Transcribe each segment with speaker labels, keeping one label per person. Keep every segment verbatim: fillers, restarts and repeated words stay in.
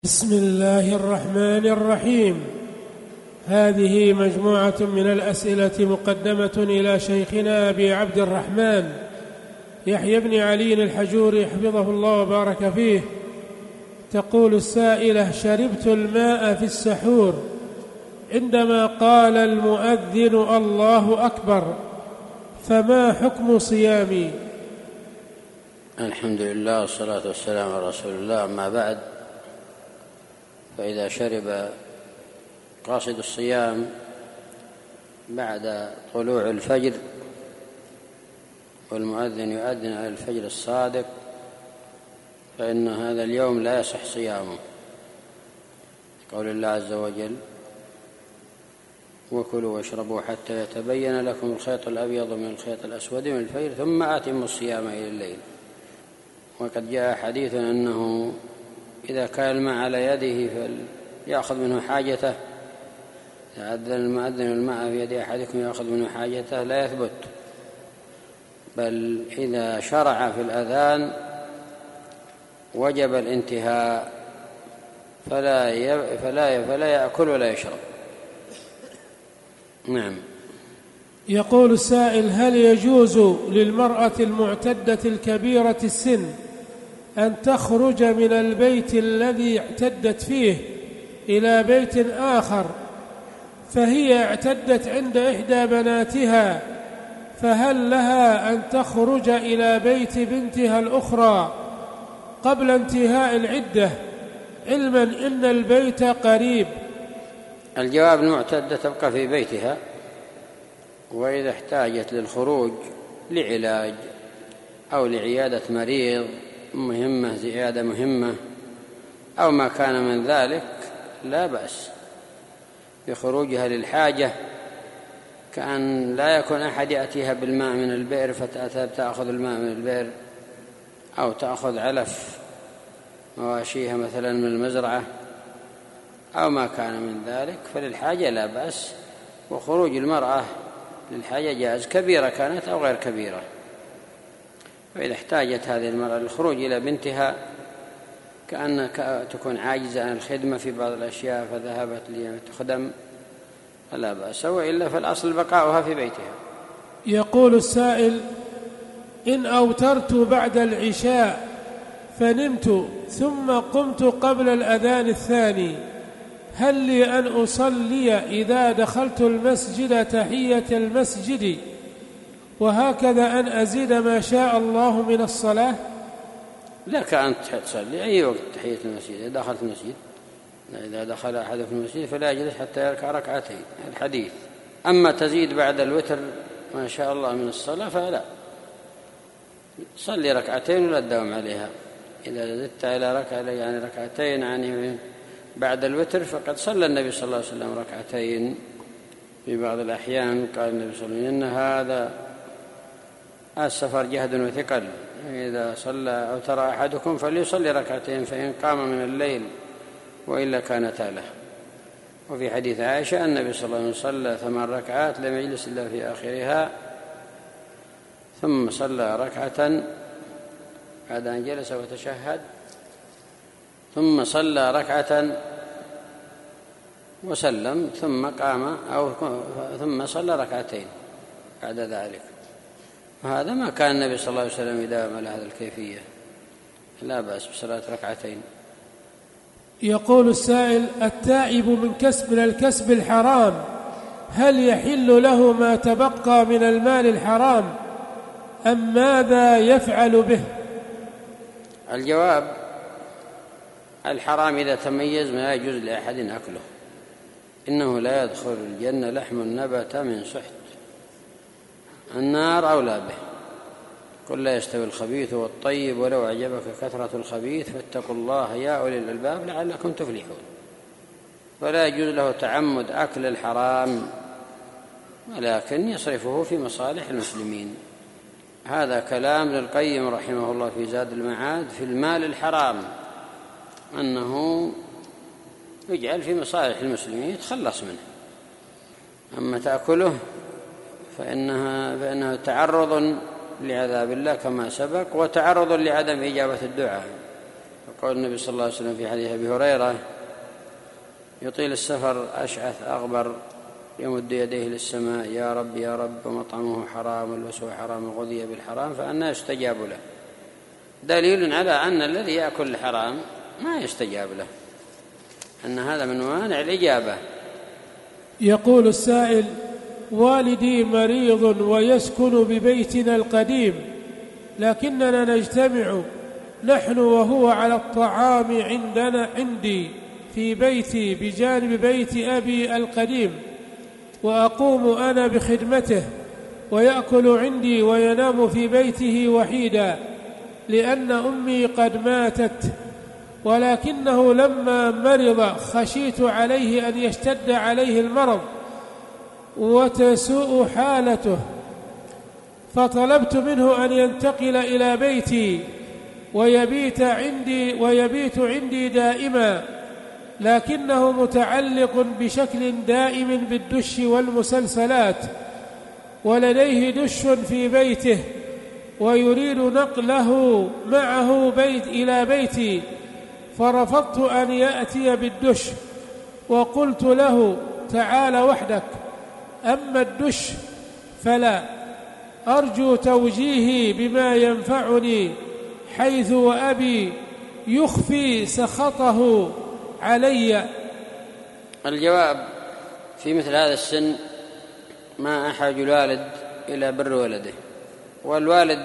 Speaker 1: بسم الله الرحمن الرحيم. هذه مجموعة من الأسئلة مقدمة إلى شيخنا أبي عبد الرحمن يحيى بن علي الحجوري حفظه الله وبارك فيه. تقول السائلة: شربت الماء في السحور عندما قال المؤذن الله أكبر، فما حكم صيامي؟
Speaker 2: الحمد لله والصلاة والسلام على رسول الله. أما بعد، فإذا شرب قاصد الصيام بعد طلوع الفجر والمؤذن يؤذن على الفجر الصادق فإن هذا اليوم لا يصح صيامه، قول الله عز وجل: وكلوا واشربوا حتى يتبين لكم الخيط الأبيض من الخيط الأسود من الفجر ثم أتموا الصيام إلى الليل. وقد جاء حديث أنه إذا كان الماء على يده فليأخذ منه حاجته، إذا أذن المؤذن الماء في يد أحدكم يأخذ منه حاجته لا يثبت، بل إذا شرع في الأذان وجب الانتهاء، فلا فلا فلا يأكل ولا يشرب. نعم.
Speaker 1: يقول السائل: هل يجوز للمرأة المعتدة الكبيرة السن أن تخرج من البيت الذي اعتدت فيه إلى بيت آخر، فهي اعتدت عند إحدى بناتها، فهل لها أن تخرج إلى بيت بنتها الأخرى قبل انتهاء العدة، علما إن البيت قريب؟
Speaker 2: الجواب: المعتدة تبقى في بيتها، وإذا احتاجت للخروج لعلاج أو لعيادة مريض مهمة زيادة مهمة أو ما كان من ذلك لا بأس بخروجها للحاجة، كأن لا يكون أحد يأتيها بالماء من البئر فتأتي تأخذ الماء من البئر، أو تأخذ علف مواشيها مثلا من المزرعة أو ما كان من ذلك، فللحاجة لا بأس. وخروج المرأة للحاجة جائز، كبيرة كانت أو غير كبيرة. فإذا احتاجت هذه المرأة للخروج إلى بنتها كأنك تكون عاجزة عن الخدمة في بعض الأشياء فذهبت لتخدم فلا بأس، وإلا فالأصل بقاؤها في بيتها.
Speaker 1: يقول السائل: إن أوترت بعد العشاء فنمت ثم قمت قبل الأذان الثاني، هل لي أن أصلي إذا دخلت المسجد تحية المسجد، وهكذا أن أزيد ما شاء الله من الصلاة؟
Speaker 2: لك أن تصلي أي وقت تحية المسجد إذا دخلت المسجد. إذا دخل أحد في المسجد فلا يجلس حتى يركع ركعتين، الحديث. أما تزيد بعد الوتر ما شاء الله من الصلاة فلا، صلي ركعتين ولا تداوم عليها. إذا زدت إلى ركعة يعني ركعتين يعني بعد الوتر فقد صلى النبي صلى الله عليه وسلم ركعتين في بعض الأحيان. قال النبي صلى الله عليه وسلم: إن هذا السفر جهد وثقل، إذا صلى أو ترى أحدكم فليصلي ركعتين فإن قام من الليل وإلا كانتا له. وفي حديث عائشة النبي صلى الله عليه وسلم صلى ثمان ركعات لم يجلس إلا في آخرها، ثم صلى ركعة بعد أن جلس وتشهد، ثم صلى ركعة وسلم ثم قام أو ثم صلى ركعتين بعد ذلك. وهذا ما كان النبي صلى الله عليه وسلم يداوم على هذه الكيفية، لا بأس بصلاة ركعتين.
Speaker 1: يقول السائل: التائب من كسب من الكسب الحرام هل يحل له ما تبقى من المال الحرام أم ماذا يفعل به؟
Speaker 2: الجواب: الحرام إذا تميز ما يجوز لأحد أكله، إنه لا يدخل الجنة لحم نبت من سحت، النار أولى به. قل لا يستوي الخبيث والطيب ولو أعجبك كثرة الخبيث فاتقوا الله يا أولي الألباب لعلكم تفلحون. فلا يجوز له تعمد أكل الحرام، ولكن يصرفه في مصالح المسلمين. هذا كلام للقيم رحمه الله في زاد المعاد في المال الحرام، أنه يجعل في مصالح المسلمين يتخلص منه. أما تأكله فإنها فإنه تعرض لعذاب الله كما سبق، وتعرض لعدم إجابة الدعاء. قول النبي صلى الله عليه وسلم في حديث أبي هريرة: يطيل السفر أشعث أغبر يمد يديه للسماء: يا رب يا رب، ومطعمه حرام والمسوى حرام وغذي بالحرام، فأنى يستجاب له. دليل على أن الذي يأكل الحرام ما يستجاب له، أن هذا من موانع الإجابة.
Speaker 1: يقول السائل: والدي مريض ويسكن ببيتنا القديم، لكننا نجتمع نحن وهو على الطعام عندنا عندي في بيتي بجانب بيت أبي القديم، وأقوم أنا بخدمته، ويأكل عندي وينام في بيته وحيدا، لأن أمي قد ماتت، ولكنه لما مرض خشيت عليه أن يشتد عليه المرض وتسوء حالته، فطلبت منه أن ينتقل إلى بيتي ويبيت عندي ويبيت عندي دائما، لكنه متعلق بشكل دائم بالدش والمسلسلات، ولديه دش في بيته ويريد نقله معه بيت إلى بيتي، فرفضت أن يأتي بالدش، وقلت له: تعال وحدك، أما الدش فلا. أرجو توجيهي بما ينفعني، حيث وأبي يخفي سخطه علي.
Speaker 2: الجواب: في مثل هذا السن ما أحوج الوالد إلى بر ولده، والوالد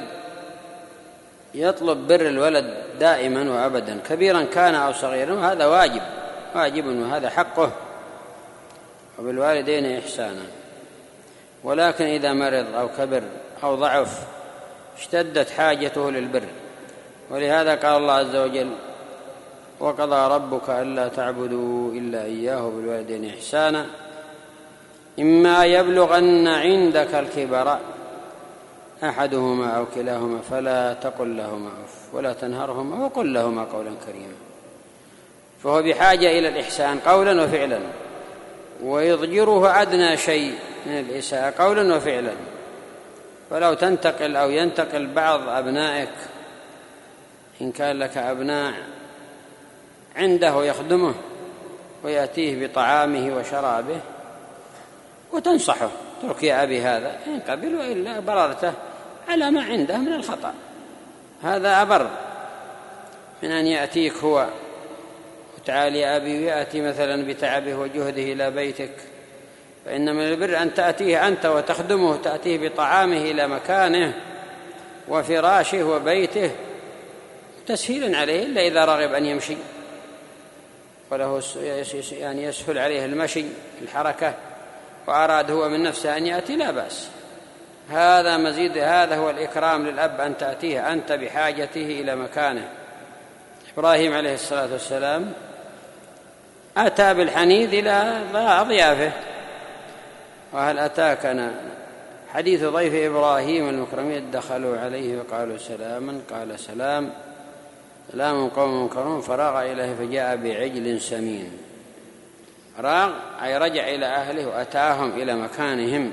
Speaker 2: يطلب بر الولد دائما وأبدا، كبيرا كان أو صغيرا، وهذا واجب واجب وهذا حقه، وبالوالدين إحسانا. ولكن إذا مرض أو كبر أو ضعف اشتدت حاجته للبر، ولهذا قال الله عز وجل: وقضى ربك ألا تعبدوا إلا إياه بالوالدين إحسانا إما يبلغن عندك الكبر أحدهما أو كلاهما فلا تقل لهما أف ولا تنهرهما وقل لهما قولا كريما. فهو بحاجة إلى الإحسان قولا وفعلا، ويضجره أدنى شيء من الإساءة قولا وفعلا. فلو تنتقل أو ينتقل بعض أبنائك، إن كان لك أبناء، عنده يخدمه ويأتيه بطعامه وشرابه وتنصحه: اترك يا أبي هذا، إن قبل وإلا بررته على ما عنده من الخطأ. هذا أبر من أن يأتيك هو وتعالي يا أبي، ويأتي مثلا بتعبه وجهده إلى بيتك. فإن من البر أن تأتيه أنت وتخدمه، تأتيه بطعامه إلى مكانه وفراشه وبيته تسهيلا عليه، إلا إذا رغب أن يمشي وله يعني يسهل عليه المشي الحركة، وأراد هو من نفسه أن يأتي لا بأس. هذا مزيد، هذا هو الإكرام للأب، أن تأتيه أنت بحاجته إلى مكانه. إبراهيم عليه الصلاة والسلام أتى بالحنيذ إلى أضيافه. وهل أتاك حديث ضيف إبراهيم المكرمين دخلوا عليه وقالوا سلاما، قال سلام سلام قوم منكرون، فراغ إليه فجاء بعجل سمين. راغ أي رجع إلى أهله وأتاهم إلى مكانهم.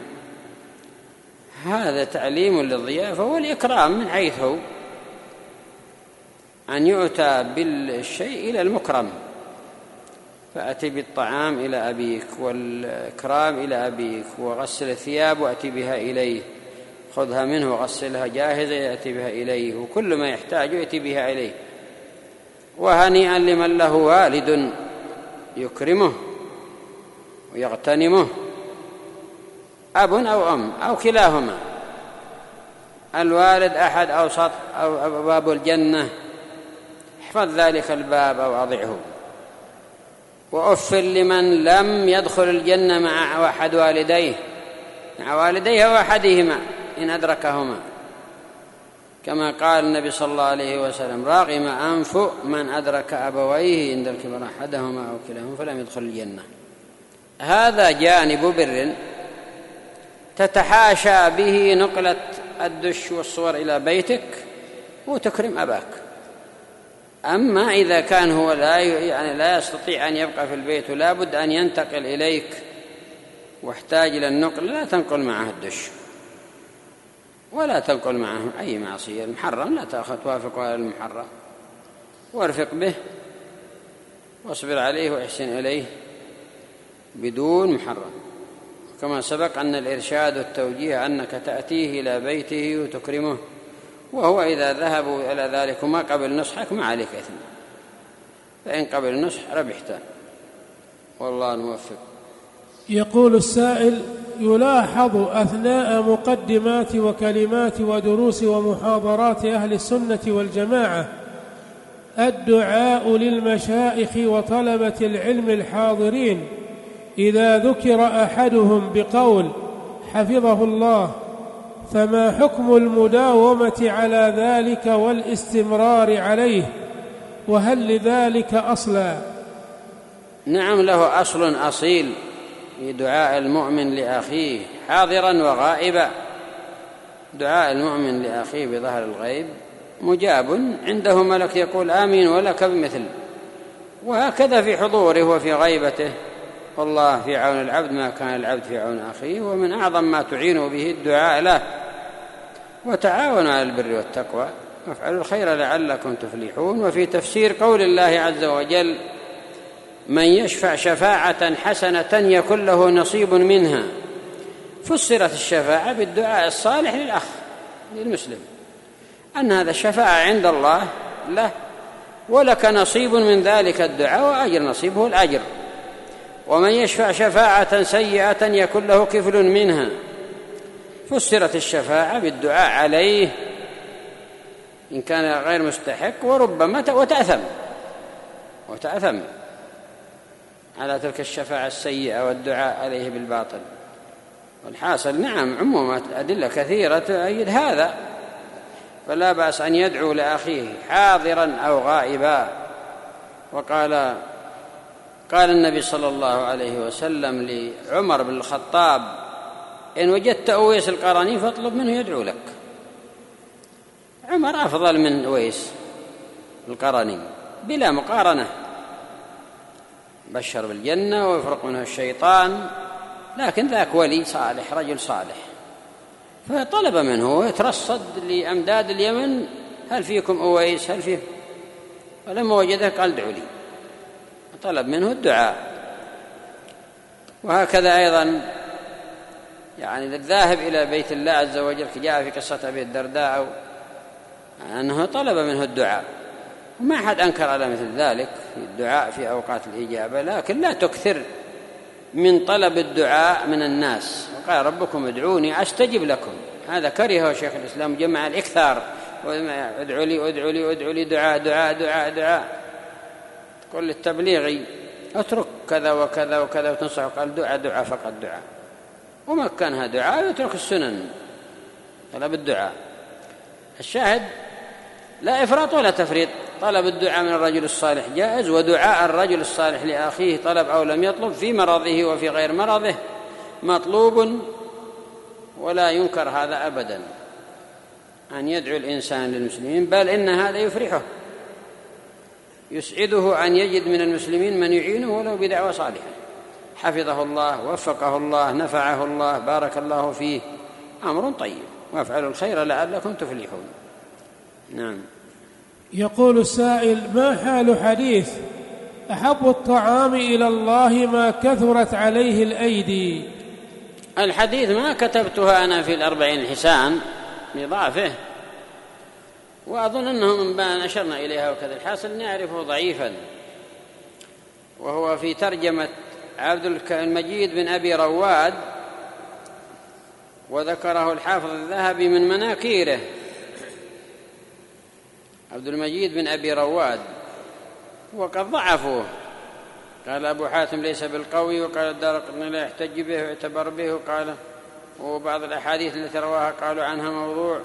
Speaker 2: هذا تعليم للضيافة والإكرام من حيث هو أن يؤتى بالشيء إلى المكرم. فأتي بالطعام إلى أبيك، والإكرام إلى أبيك، وغسل الثياب وأتي بها إليه، خذها منه وغسلها جاهزة يأتي بها إليه، وكل ما يحتاج يأتي بها إليه. وهنيئا لمن له والد يكرمه ويغتنمه، أب أو أم أو كلاهما. الوالد أحد أوسط أو باب الجنة، احفظ ذلك الباب أو أضعه. وأف لمن لم يدخل الجنة مع أحد والديه مع والديه أو أحدهما إن أدركهما، كما قال النبي صلى الله عليه وسلم: راغم أنف من أدرك أبويه عند الكبر أحدهما أو كلاهما فلم يدخل الجنة. هذا جانب بر تتحاشى به نقلة الدش والصور إلى بيتك وتكرم أباك. أما إذا كان هو لا يعني لا يستطيع أن يبقى في البيت ولا بد أن ينتقل إليك واحتاج إلى النقل، لا تنقل معه الدش ولا تنقل معه أي معصية. المحرم لا تأخذ توافق على المحرم. وارفق به واصبر عليه واحسن إليه بدون محرم. كما سبق أن الإرشاد والتوجيه أنك تأتيه إلى بيته وتكرمه، وهو إذا ذهبوا إلى ذلك وما قبل نصحك ما عليك إثم، فإن قبل النصح ربحت، والله الموفق.
Speaker 1: يقول السائل: يلاحظ أثناء مقدمات وكلمات ودروس ومحاضرات أهل السنة والجماعة الدعاء للمشايخ وطلبة العلم الحاضرين إذا ذكر أحدهم بقول حفظه الله، فما حكم المداومة على ذلك والاستمرار عليه، وهل لذلك أصلا؟
Speaker 2: نعم، له أصل أصيل في دعاء المؤمن لأخيه حاضرا وغائبا. دعاء المؤمن لأخيه بظهر الغيب مجاب، عنده ملك يقول آمين ولك بمثل، وهكذا في حضوره وفي غيبته. والله في عون العبد ما كان العبد في عون أخيه، ومن أعظم ما تعين به الدعاء له. وتعاونوا على البر والتقوى وافعلوا الخير لعلكم تفلحون. وفي تفسير قول الله عز وجل: من يشفع شفاعة حسنة يكن له نصيب منها، فسرت الشفاعة بالدعاء الصالح للأخ للمسلم، أن هذا الشفاعة عند الله له، ولك نصيب من ذلك الدعاء، وأجر نصيبه الأجر. ومن يشفع شفاعة سيئة يكن له كفل منها، فسرت الشفاعة بالدعاء عليه إن كان غير مستحق، وربما وتأثم وتأثم على تلك الشفاعة السيئة والدعاء عليه بالباطل. والحاصل نعم عمومات أدلة كثيرة تؤيد هذا، فلا بأس أن يدعو لأخيه حاضرا أو غائبا. وقال قال النبي صلى الله عليه وسلم لعمر بن الخطاب: إن وجدت أويس القرني فاطلب منه يدعو لك. عمر أفضل من أويس القرني بلا مقارنة، بشر بالجنة ويفرق منه الشيطان، لكن ذاك ولي صالح رجل صالح، فطلب منه ويترصد لأمداد اليمن: هل فيكم أويس؟ هل فيه؟ ولما وجده قال: ادعوا لي. طلب منه الدعاء. وهكذا أيضا يعني للذاهب إلى بيت الله عز وجل، جاء في قصة أبي الدرداء أنه طلب منه الدعاء، وما أحد أنكر على مثل ذلك في الدعاء في أوقات الإجابة، لكن لا تكثر من طلب الدعاء من الناس. وقال: ربكم ادعوني أستجب لكم. هذا كرهه شيخ الإسلام، جمع الإكثار: ادعوا لي ادعوا لي ادعوا لي دعاء دعاء دعاء دعاء. تقول للتبليغي: اترك كذا وكذا وكذا وتنصح، قال: دعاء دعاء فقط دعاء، وما كانها دعاء يترك السنن، طلب الدعاء. الشاهد لا إفراط ولا تفريط، طلب الدعاء من الرجل الصالح جائز، ودعاء الرجل الصالح لأخيه طلب أو لم يطلب في مرضه وفي غير مرضه مطلوب، ولا ينكر هذا أبدا أن يدعو الإنسان للمسلمين، بل إن هذا يفرحه، يسعده أن يجد من المسلمين من يعينه ولو بدعوة صالحة. حفظه الله، وفقه الله، نفعه الله، بارك الله فيه، أمر طيب. وافعلوا الخير لعلكم تفلحون. نعم.
Speaker 1: يقول السائل: ما حال حديث أحب الطعام إلى الله ما كثرت عليه الأيدي؟
Speaker 2: الحديث ما كتبتها أنا في الأربعين الحسان لضعفه، وأظن أنه من بان أشرنا إليها وكذا، الحاصل نعرفه ضعيفا، وهو في ترجمة عبد المجيد بن أبي رواد، وذكره الحافظ الذهبي من مناكيره. عبد المجيد بن أبي رواد وقد ضعفوه، قال أبو حاتم ليس بالقوي، وقال الدارقطني لا يحتج به ويعتبر به، وقال وبعض الأحاديث التي رواها قالوا عنها موضوع،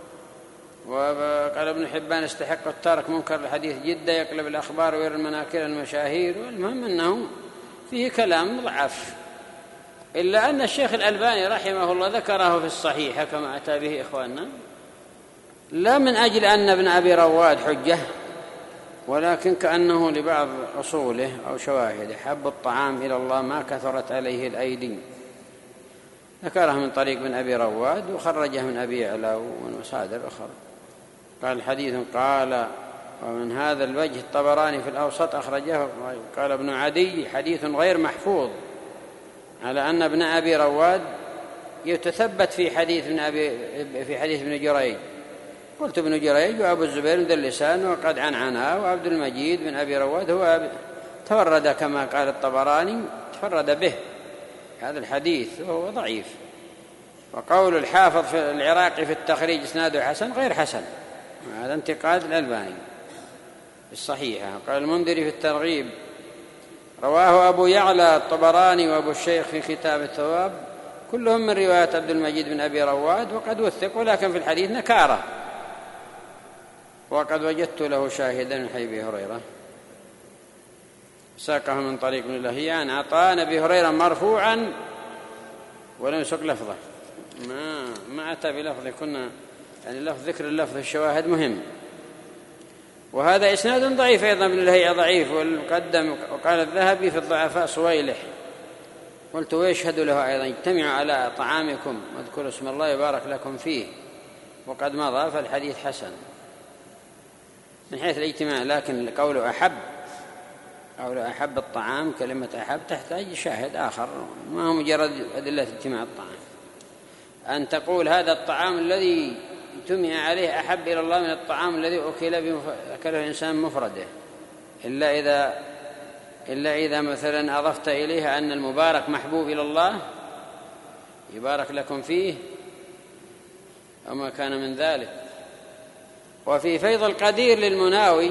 Speaker 2: وقال ابن حبان استحق الترك، منكر الحديث جدا، يقلب الأخبار ويرى المناكير المشاهير. والمهم أنه فيه كلام ضعف، إلا أن الشيخ الألباني رحمه الله ذكره في الصحيح كما أتى به إخواننا، لا من أجل أن ابن أبي رواد حجة، ولكن كأنه لبعض أصوله أو شواهده: حب الطعام إلى الله ما كثرت عليه الأيدي. ذكره من طريق ابن أبي رواد، وخرجه من أبي يعلى ومن مصادر أخرى. قال: حديث قال ومن هذا الوجه الطبراني في الأوسط أخرجه قال ابن عدي حديث غير محفوظ، على أن ابن أبي رواد يتثبت في حديث ابن أبي في حديث ابن جريج. قلت ابن جريج وأبو الزبير مدلسان وقد عنعنا، وعبد المجيد بن أبي رواد هو تفرد كما قال الطبراني تفرد به هذا الحديث وهو ضعيف. وقول الحافظ في العراقي في التخريج إسناده حسن غير حسن، هذا انتقاد الألباني الصحيحة. قال المنذري في الترغيب رواه أبو يعلى الطبراني وأبو الشيخ في كتاب الثواب كلهم من رواية عبد المجيد بن أبي رواد وقد وثق، ولكن في الحديث نكارة، وقد وجدت له شاهدا من حديث أبي هريرة ساقه من طريق ابن لهيان عطاء أبي هريرة مرفوعا ولم يسق لفظه، ما ما أتى بلفظه. كنا يعني لفظ ذكر اللفظ الشواهد مهم. وهذا إسناد ضعيف أيضا، ابن لهيعة ضعيف والمقدم. وقال الذهبي في الضعفاء صويلح. قلت ويشهد له أيضا اجتمعوا على طعامكم واذكروا اسم الله يبارك لكم فيه، وقد مضى فالحديث حسن من حيث الاجتماع، لكن قوله أحب قول أحب الطعام كلمة أحب تحتاج شاهد آخر، ما هو مجرد أدلة اجتماع الطعام. أن تقول هذا الطعام الذي اجتمع عليه أحب إلى الله من الطعام الذي أكل أكله الإنسان مفرده، إلا إذا إلا إذا مثلا أضفت إليها أن المبارك محبوب إلى الله يبارك لكم فيه أو ما كان من ذلك. وفي فيض القدير للمناوي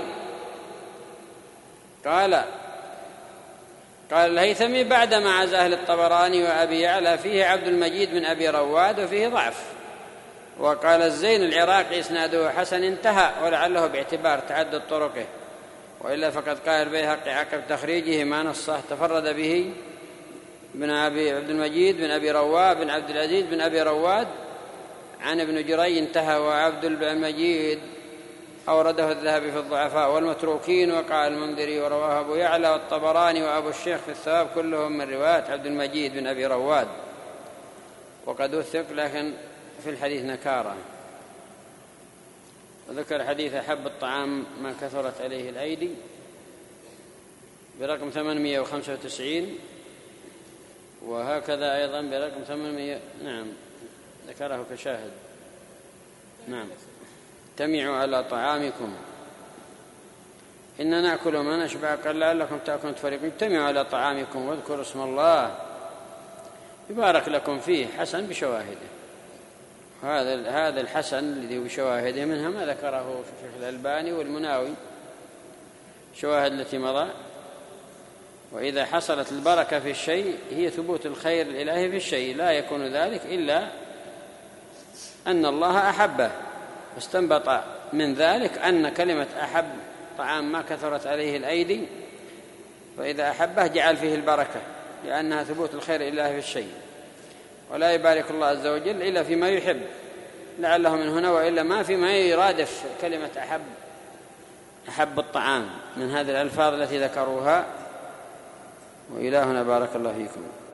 Speaker 2: قال قال الهيثمي بعدما عزاه للطبراني وأبي يعلى فيه عبد المجيد بن أبي رواد وفيه ضعف. وقال الزين العراقي إسناده حسن انتهى، ولعله باعتبار تعدد طرقه، وإلا فقد قال البيهقي عقب تخريجه ما نصه تفرد به بن أبي عبد المجيد بن أبي رواد بن عبد العزيز بن أبي رواد عن ابن جريج انتهى، وعبد المجيد أورده الذهبي في الضعفاء والمتروكين. وقال المنذري ورواه أبو يعلى والطبراني وأبو الشيخ في الثواب كلهم من رواية عبد المجيد بن أبي رواد، وقد وثق لكن في الحديث نكارة. وذكر حديث أحب الطعام ما كثرت عليه الأيدي برقم ثمانمائة وخمسة وتسعين، وهكذا أيضا برقم ثمانمائة، نعم ذكره كشاهد. نعم اجتمعوا على طعامكم إننا نأكل ما نشبع قال لعلكم تأكلون تفرقون. اجتمعوا على طعامكم واذكروا اسم الله يبارك لكم فيه، حسن بشواهده. هذا هذا الحسن الذي بشواهده منها ما ذكره في الشيخ الألباني والمناوي شواهد التي مضى. وإذا حصلت البركة في الشيء هي ثبوت الخير الإلهي في الشيء، لا يكون ذلك إلا أن الله أحبه، واستنبط من ذلك أن كلمة أحب طعام ما كثرت عليه الأيدي، فإذا أحبه جعل فيه البركة لأنها ثبوت الخير الإلهي في الشيء، ولا يبارك الله عز وجل إلا فيما يحب، لعله من هنا، وإلا ما فيما يرادف كلمة أحب أحب الطعام من هذه الألفاظ التي ذكروها. وإلهنا بارك الله فيكم.